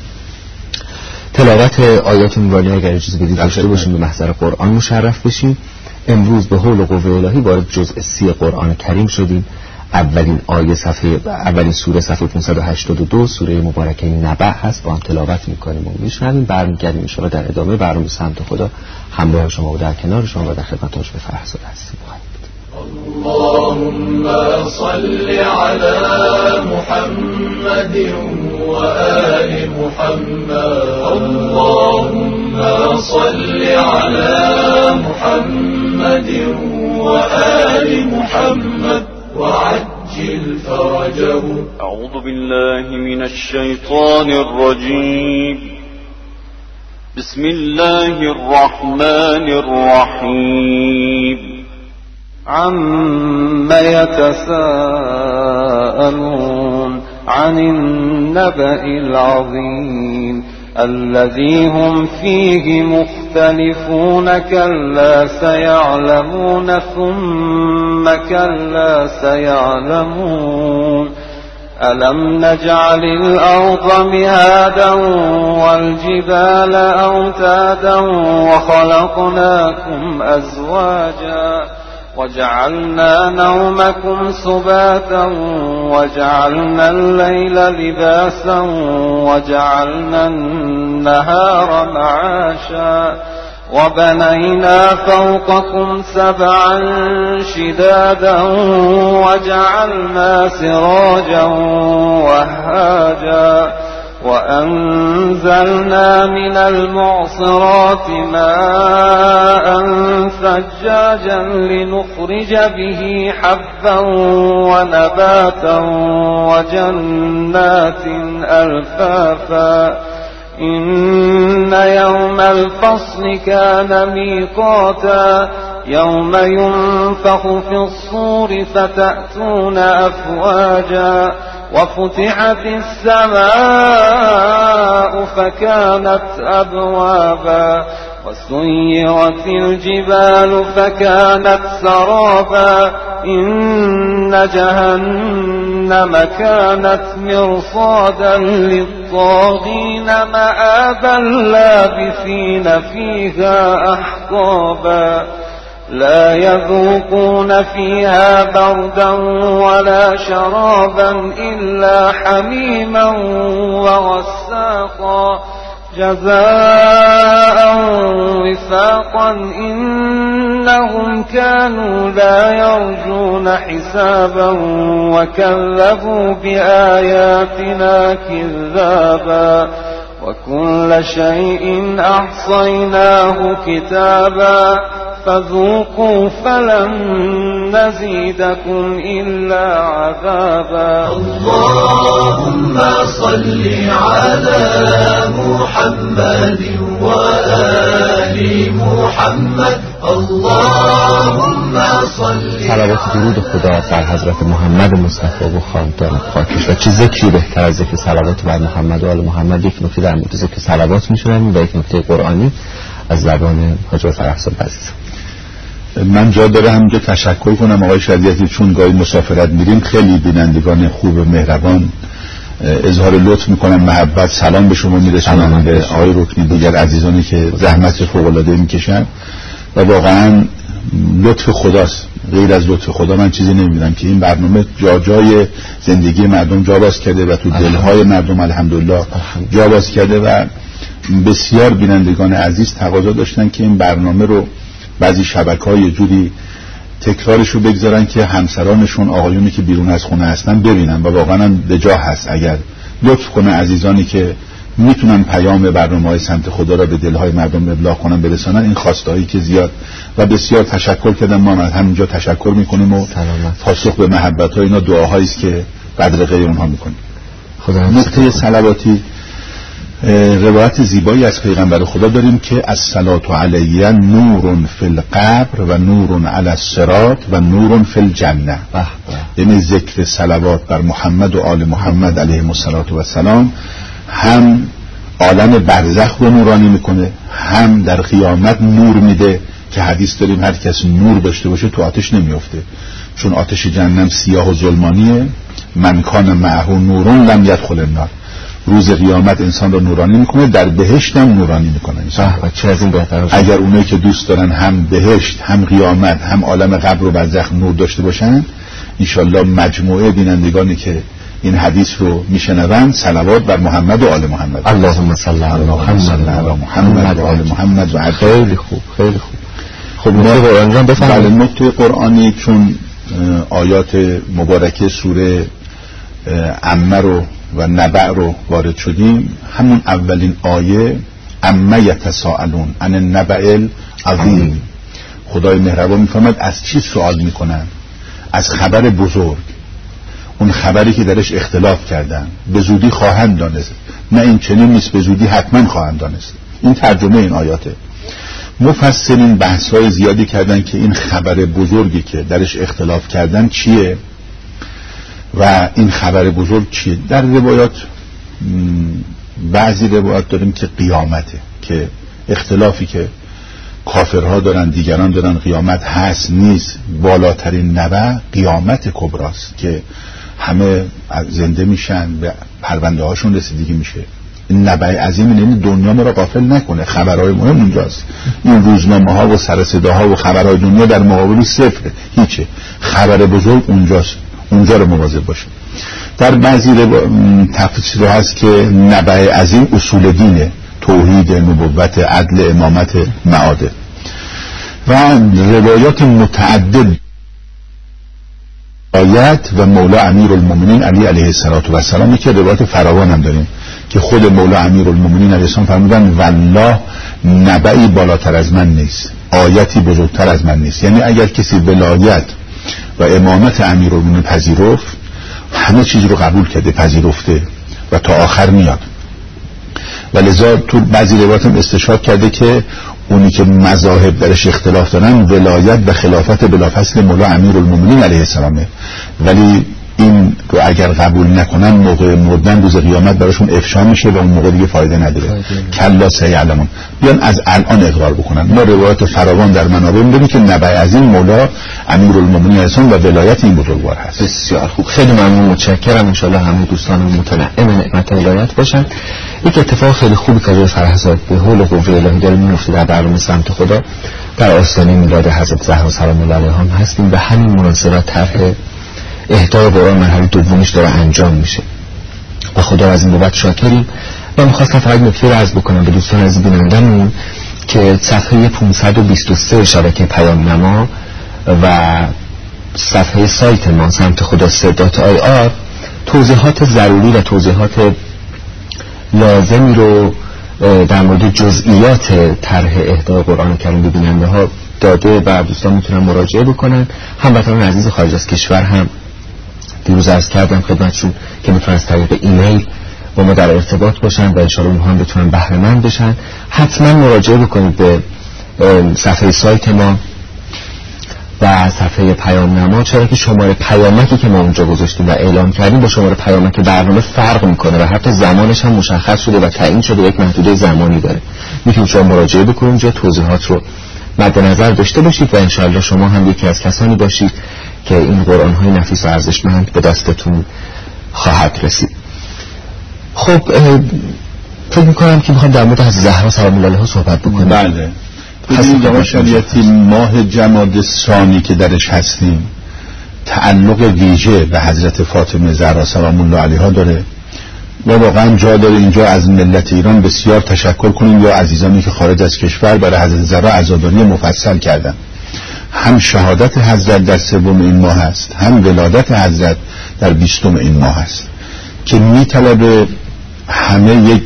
تلاوت آیات نورانی اگر اجازه بدید داشته باشیم، به محضر قرآن مشرف بشیم. امروز به حول و قوه الهی وارد جزء سی قرآن کریم شدیم. اولین آیه صفحه اولین سوره صفحه پانصد و هشتاد و دو سوره مبارکه نبأ هست، با هم تلاوت می‌کنیم و میشنویم. برمیگردیم ان شاءالله در ادامه برنامه سمت خدا همراه شما و در کنار شما و در خدمت حضرت فرزاد هستیم. اللهم صل على محمد وآل محمد. اللهم صل على محمد وآل محمد وعجل فرجه. أعوذ بالله من الشيطان الرجيم. بسم الله الرحمن الرحيم. عما يتساءلون عن النبأ العظيم الذي هم فيه مختلفون كلا سيعلمون ثم كلا سيعلمون ألم نجعل الأرض مهادا والجبال أوتادا وخلقناكم أزواجا وجعلنا نومكم سباتا وجعلنا الليل لباسا وجعلنا النهار معاشا وبنينا فوقكم سبعا شدادا وجعلنا سراجا وهاجا وأنزلنا من المعصرات ماء ثجاجا لنخرج به حبا ونباتا وجنات ألفافا إن يوم الفصل كان ميقاتا يوم ينفخ في الصور فتأتون أفواجا وفتحت السماء فكانت أبوابا وسيرت الجبال فكانت سرابا إن جهنم كانت مرصادا للطاغين مآبا لابثين فيها أحقابا لا يذوقون فيها بردا ولا شرابا إلا حميما وغساقا جزاء وفاقا إنهم كانوا لا يرجون حسابا وكذبوا بآياتنا كذابا وكل شيء أحصيناه كتابا فذوقوا فلن نزيدكم إلا عذابا اللهم صل على محمد وآل محمد اللهم صل. صلوات درود خدا بر حضرت محمد مصطفی و خاندان پاکش. و چه ذکری بهتر از ذکر صلوات بر محمد و آل محمد. یک نکته در مورد ذکر صلوات می‌شنویم و یک نکته قرآنی از زبان حاج فرخزاد عزیز. من جا داره همینجا تشکر کنم آقای شریعتی، چون گاهی مسافرت میریم خیلی بینندگان خوب مهربان اظهار لطف میکنن، محبت سلام به شما میرسونن، به آقای رکنی دیگر عزیزانی که زحمت فوق العاده میکشن و واقعا لطف خداست. غیر از لطف خدا من چیزی نمیدونم که این برنامه جا جای زندگی مردم جا باز کرده و تو دلهای مردم الحمدلله جا باز کرده و بسیار بینندگان عزیز تقاضا داشتن که این برنامه رو بعضی شبکه‌های یه جوری تکرارش رو بگذارن که همسرانشون آقایونی که بیرون از خونه هستن ببینن و واقعا هم به جا هست اگر لطف کنه عزیزانی که میتونن پیام برنامه‌های سمت خدا را به دلهای مردم ابلاغ کنن برسانن. این خواستهایی که زیاد و بسیار تشکر کردن، ما از همینجا تشکر میکنیم و پاسخ به محبت‌ها اینا دعاهایی است که بدرقه اونها میکنیم. خدا نکته صلواتی روایت زیبایی از پیغمبر خدا داریم که الصلاة علی نور فی القبر و نور علی الصراط و نور فی الجنه. یعنی ذکر صلوات بر محمد و آل محمد علیهم السلام هم عالم برزخ رو نورانی میکنه، هم در قیامت نور میده که حدیث داریم هر کس نور داشته باشه تو آتش نمیفته، چون آتش جهنم سیاه و ظلمانیه. من کان معه نورون لم یدخل النار. روز قیامت انسان رو نورانی میکنه، در بهشت هم نورانی میکنه انسان. چه از این بهتر؟ اگر اونایی که دوست دارن هم بهشت هم قیامت هم عالم قبر و برزخ نور داشته باشن، انشالله مجموعه بینندگانی که این حدیث رو میشنوند صلوات بر محمد و آل محمد. اللهم صل علی محمد محمد و آل محمد. و خیلی خوب خیلی خوب. خب نکته قرآنی رو بفرمایید. نکته قرآنی چون آیات مبارکه سوره عمه رو و نبع رو وارد شدیم، همون اولین آیه عمه یتساءلون عن النبع العظیم، خدای مهربان میفرماید از چی سوال میکنن؟ از خبر بزرگ، اون خبری که درش اختلاف کردن، به زودی خواهند دانست. نه این چنین نیست، به زودی حتما خواهند دانست. این ترجمه این آیاته. مفسرین بحث‌های زیادی کردن که این خبر بزرگی که درش اختلاف کردن چیه و این خبر بزرگ چیه. در روایات بعضی روایات داریم که قیامته، که اختلافی که کافرها دارن دیگران دارن قیامت هست نیست، بالاترین نبع قیامت کبراست که همه زنده میشن، به پرونده هاشون رسیدگی میشه. این نبع عظیم اینه دنیا ما را غافل نکنه. خبرهای مهم اونجاست. این روزنامه ها و سر صداها و خبرهای دنیا در مقابل صفر، هیچه. خبر بزرگ اونجاست، اونجا رو مواظب باشه. در بعضی تفسیر هست که نبع عظیم اصول دینه، توحید، نبوت، عدل، امامت، معاده و روایات متعدد آیت و مولا امیر المومنین علی علیه السلام که روایات فراوان هم داریم که خود مولا امیر المومنین علیه السلام فرمودن والله نبعی بالاتر از من نیست، آیتی بزرگتر از من نیست. یعنی اگر کسی ولایت و امامت امیر المومنین پذیرفت، همه چیز رو قبول کرده، پذیرفته و تا آخر میاد. و لذا تو بعضی روایات هم استشهاد کرده که اونی که مذاهب درش اختلاف دارن ولایت و خلافت بلافاصله مولا امیر المومنین علیه السلامه، ولی این رو اگر قبول نکنن موقع مردن روز قیامت براشون افشا میشه و اون موقع دیگه فایده نداره. کلا سیعلمون. بیان از الان اقرار بکنن. ما روایات فراوان در منابع می‌بینیم که نبع عظیم مولا امیر المومنین علیه السلام و ولایت این بزرگوار هست. بسیار خوب، خیلی ممنون، متشکرم. ان شاء الله همه دوستان متنعم نعمت ولایت باشن. یک اتفاق خیلی خوبی که فرحزاد به حول قوه الهی داره میفته در برنامه سمت خدا در آستانه میلاد حضرت زهرا سلام الله علیها هم هستیم. به همین مناسبت طرح اهدای قرآن مرحله دومش داره انجام میشه و خدا از این بابت شاکریم. و میخواستم فقط نکته رو عرض بکنم به دوستان عزیز بینندمون که صفحه پانصد و بیست و سه شبکه پیام نما و صفحه سایت ما سمت خدا سه دات آی آر توضیحات ضروری و توضیحات لازمی رو در مورد جزئیات طرح اهدای قرآن کریم به بیننده ها داده و دوستان میتونن مراجعه بکنن. هموطنان عزیز خارج از کشور هم دیروز عرض کردم خدمتشون که میتونن از طریق ایمیل با ما در ارتباط باشن و انشاءالله اونها هم بتونن بهره مند بشن. حتما مراجعه بکنید به صفحه سایت ما و صفحه پیام نما، چرا که شماره پیامکی که ما اونجا گذاشتیم و اعلام کردیم با شماره پیامک برنامه فرق میکنه و حتی زمانش هم مشخص شده و تعیین شده، یک محدوده زمانی داره. میتونید شما مراجعه بکنید اونجا، توضیحات رو مد نظر داشته باشید و انشاءالله شما هم یکی از کسانی باشید که این قرآن‌های نفیس و ارزشمند به دستتون خواهد رسید. خب فکر میکنم که میخوام در مورد از زهرا سلام الله علیها صحبت بکنیم. بله. این جواب شریعتی ماه جمادی ثانی که درش هستیم تعلق ویژه به حضرت فاطمه زهرا سلام الله علیها داره و واقعا جا داره اینجا از ملت ایران بسیار تشکر کنیم یا عزیزانی که خارج از کشور برای حضرت زهرا عزاداری مفصل کردن. هم شهادت حضرت در سوم این ماه هست، هم ولادت حضرت در بیستم این ماه هست که میطلبه همه یک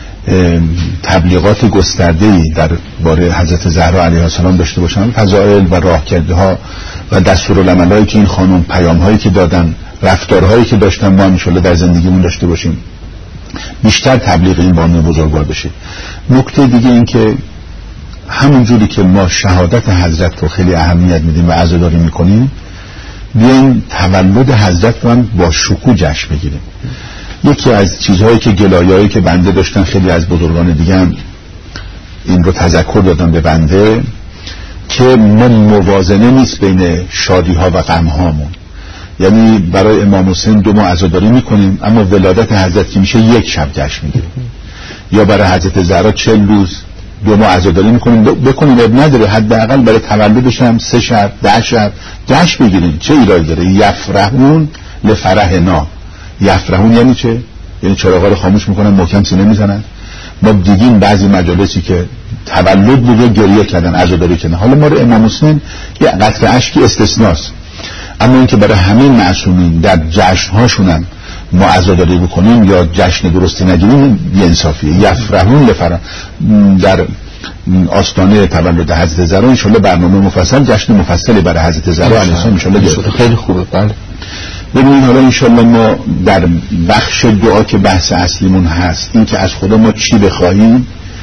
تبلیغات گسترده‌ای در باره حضرت زهرا علیها السلام داشته باشن، فضائل و راهکرده‌ها و دستورالعمل‌هایی که این خانم، پیام‌هایی که دادن، رفتارهایی که داشتن، ما انشالله در زندگیمون داشته باشیم، بیشتر تبلیغ این بانو بزرگوار بشه. نکته دیگه این که همون جوری که ما شهادت حضرت رو خیلی اهمیت میدیم و عزاداری میکنیم، بیاین تولد حضرت رو هم با شکوه جشن بگیریم. یکی از چیزهایی که گلایه‌ای که بنده داشتن، خیلی از بزرگان دیگه هم این رو تذکر دادن به بنده که ما موازنه نیست بین شادی ها و غم هامون. یعنی برای امام حسین دو ماه عزاداری میکنیم اما ولادت حضرت که میشه یک شب جشن میگیریم، یا برای حضرت زهرا چهل روز دو ماه عزاداری میکنیم بکنیم، اب نداره، حداقل برای تولدش هم سه شب ده شب جشن بگیریم. چه ایرادی داره؟ یفرحون لفرحنا. یفرحون یعنی چه؟ یعنی چراغا رو خاموش میکنن، محکم سینه میزنن. ما دیدیم بعضی مجالسی که تولد بود گریه کردن، عزاداری کردن. حالا ما رو امام حسین یه قطره اشکی استثناست، اما اینکه برای همه معصومین در جشن‌هاشون هم ما عزاداری بکنیم یا جشن درستی نگیریم بی‌انصافیه. یفرحون لفرح. در آستانه تولد حضرت زهرا ان شاءالله برنامه مفصل، جشن مفصلی برای حضرت زهرا علیها السلام ان شاءالله خیلی خوبه. بله ببینید حالا ان شاءالله ما در بخش دعا که بحث اصلیمون هست، این که از خدا ما چی بخواهیم،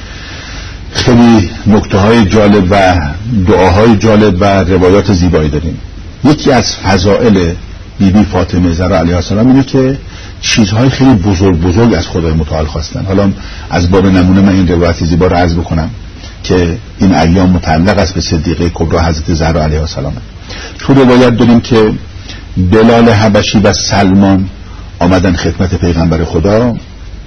خیلی نکته های جالب و دعاهای جالب و روایات زیبایی داریم. یکی از فضائل بی بی فاطمه زهرا علیها السلام اینه که چیزهای خیلی بزرگ بزرگ از خدای متعال خواستن. حالا از باب نمونه من این روایت زیبا رو عرض بکنم که این ایام متعلق است به صدیقه کبرا حضرت زهرا علیها السلام. تو روایت داریم که بلال حبشی و سلمان آمدن خدمت پیغمبر خدا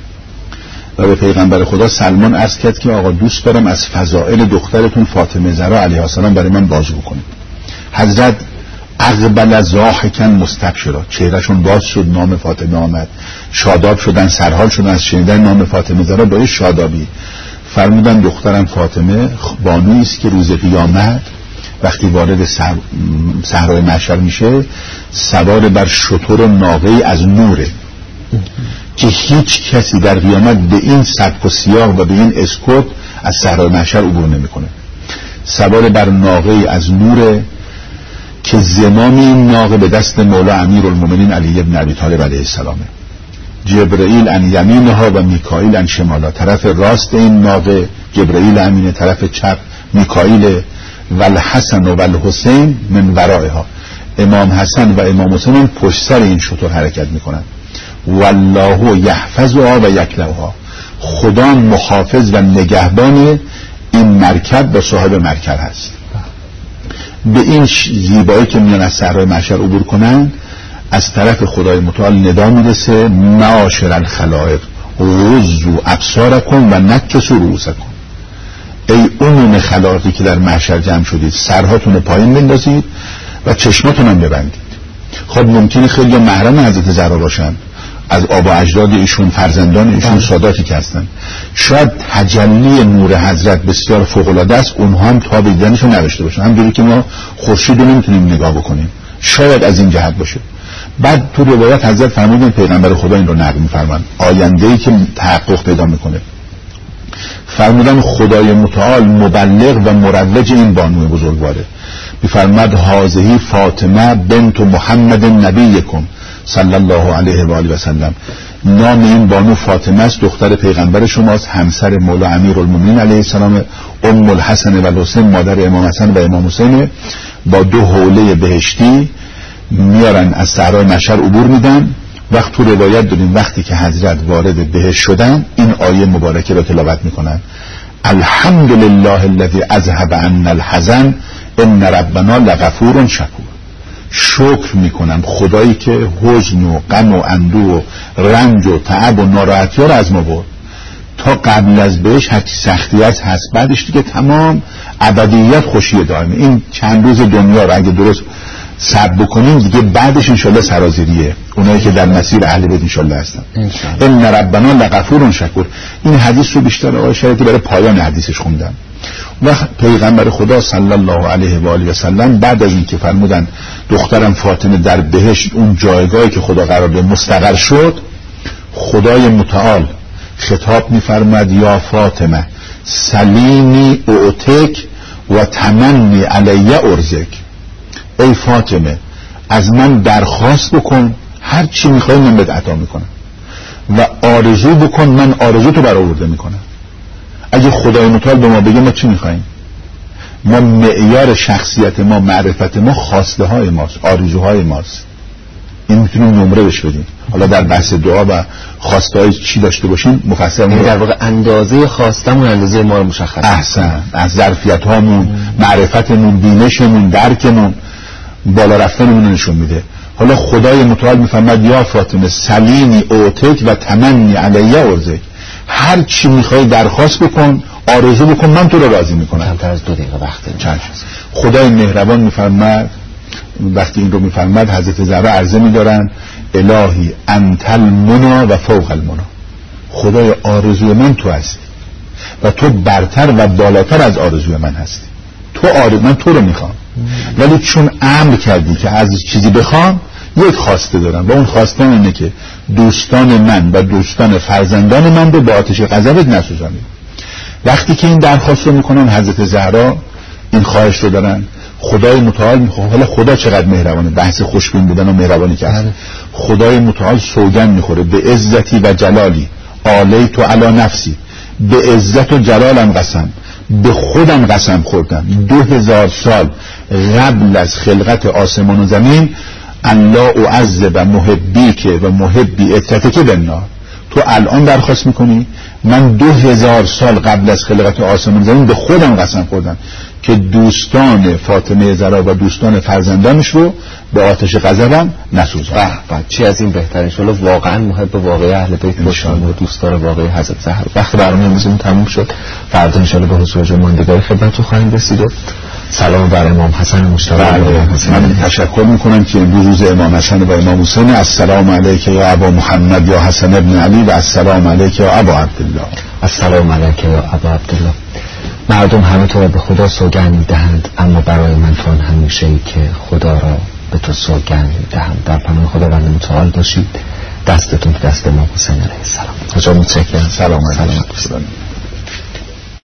و به پیغمبر خدا سلمان عرض کرد که آقا دوست دارم از فضائل دخترتون فاطمه زهرا علیها السلام برای من بازگو کنید. حضرت اقبل ضاحکا مستبشرا، چهرهشون باز شد، نام فاطمه آمد، شاداب شدن، سرحال شدن از شنیدن نام فاطمه زهرا با شادابی. فرمودن دخترم فاطمه بانویی است که روز قیامت وقتی وارد صحرای محشر میشه سوار بر شتر ناقه‌ای از نوره که هیچ کسی در قیامت به این سبک و سیاق و به این اسکوت از صحرای محشر عبور نمیکنه. سوار بر ناقه‌ای از نوره که زمام این ناقه به دست مولا امیرالمومنین علی ابن ابی طالب علیه السلامه. جبرئیل ان یمینها و میکائیل ان شمالها، طرف راست این ناقه جبرئیل امینه، طرف چپ میکائیل، و الحسن و الحسین من ورائها، امام حسن و امام حسین پشت سر این شتر حرکت میکنن. والله یحفظها و یکلوها، خدا محافظ و نگهبان این مرکب و صاحب مرکب هست. به این زیبایی که میان از صحرای محشر عبور کنن از طرف خدای متعال ندا میرسه معاشر الخلائق غضوا ابصارکم و نکسوا رؤوسکم، ای عموم خلائقی که در محشر جمع شدید سرهاتون رو پایین بندازید و چشماتون هم ببندید. خب ممکنه خیلی محرم حضرت زهرا باشن، از آب و اجداد ایشون، فرزندان ایشون، ساداتی که هستن، شاید تجلی نور حضرت بسیار فوق العاده است، اونها هم تاب دیدنشو نداشته باشن، همونجوری که ما خورشید رو نمیتونیم نگاه بکنیم، شاید از این جهت باشه. بعد تو روایت حضرت فرمودن پیغمبر خدا این رو نقل می‌فرمان، آینده‌ای که تحقق پیدا میکنه، فرمودن خدای متعال مبلغ و مروج این بانوی بزرگواره، می‌فرماد هذه فاطمه بنت محمد نبیکم صلی الله علیه و آله و سلم، نام این بانو فاطمه است، دختر پیغمبر شماست، همسر مولا امیرالمومنین علیه السلام، ام الحسن و الحسین، مادر امام حسن و امام حسین، با دو حوله بهشتی میارن از صحرای محشر عبور میدن. وقت تو روایت داریم وقتی که حضرت وارد بهشت شدن این آیه مبارکه را تلاوت میکنن، الحمدلله الذی اذهب عنا الحزن ان ربنا لغفور شکور، شکر میکنم خدایی که حزن و غم و اندوه و رنج و تعب و ناراحتی ها رو از ما برد. تا قبل از بهش هرچی سختیت هست، بعدش دیگه تمام ابدیت خوشی دائمه. این چند روز دنیا رو اگه درست صبر بکنیم دیگه بعدش انشالله سرازیریه، اونایی که در مسیر اهل بیت انشالله هستن. ان ربنا لغفور شکور. این حدیث رو بیشتر آقای شریعتی برای پایان حدیثش خوندم. و پیغمبر خدا صلی الله علیه و آله و سلم بعد از اینکه فرمودن دخترم فاطمه در بهشت اون جایگاهی که خدا قرار داد مستقر شد، خدای متعال خطاب می‌فرماد یا فاطمه سلیمی اعتک و تمنی علی ارزک، ای فاطمه از من درخواست بکن هر چی میخوای من بهت عطا میکنم و آرزو بکن من آرزو تو برآورده میکنم. اگه خدای متعال به ما بگه ما چی میخواییم، ما معیار شخصیت ما، معرفت ما خواسته های ماست، آرزوهای ماست، این میتونیم نمره بش بدیم. حالا در بحث دعا و خواسته های چی داشته باشیم مفصل در واقع اندازه خواستمون اندازه ما رو مشخص. احسن، از ظرفیت هامون، معرفتمون، بینشمون، درکمون، بالا رفتنمون نشون میده. حالا خدای متعال میفرماد یا فاطمه سلیمی اوتک و تمنی علیه ارزک، هر چی میخوای درخواست بکن، آرزو بکن، من تو رو راضی میکنم. کمتر از دو دقیقه وقت چند. خدای مهربان میفرماد وقتی این رو میفرماد حضرت زهرا عرضه میدارن الهی انت المنا و فوق المنا، خدای آرزوی من تو هستی و تو برتر و بالاتر از آرزوی من هستی. تو آرزو من تو رو میخوام، ولی چون امر کردی که از چیزی بخوام، یک خواسته دارم و اون خواسته اینه که دوستان من و دوستان فرزندان من رو با آتش غضبت نسوزانی. وقتی که این درخواست رو میکنن حضرت زهرا این خواهش رو دارن، خدای متعال میخواد. حالا خدا چقدر مهربانه، بحث خوشبین بودن و مهربانی که هست. خدای متعال سوگند میخوره به عزتی و جلالی علیت علی نفسی، به عزت و جلالم قسم، به خودم قسم خوردم دو هزار سال قبل از خلقت آسمان و زمین الله اعذب محبی که و محبی اتته که بنا. تو الان درخواست میکنی من دو هزار سال قبل از خلقت آسمان و زمین به خودم قسم خوردم که دوستان فاطمه زهرا و دوستان فرزندانش رو به آتش غضبم نسوزانند. بله چی از این بهتر؟ ان شاء الله واقعا محب واقعی اهل بیت باشیم و دوستدار واقعی حضرت زهرا. وقت برنامه امروزمون تموم شد. فردا ان شاء الله به حضور جو ماندگاری خدمتتون خواهیم رسید. سلام بر امام حسن مجتبی. من تشکر میکنم که امروز روز امام حسن و امام حسین. السلام علیک یا ابا محمد یا حسن ابن علی و السلام علیک یا ابا عبدالله. السلام علیک یا ابا عبدالله. مردم همه تو را به خدا سوگند می‌دهند، اما برای من تو آن همیشه ای که خدا را به تو سوگند می‌دهم. در پناه خداوند متعال باشید. دستتون که دست امام حسین علیه السلام. خدا متشکرم. سلام علیکم.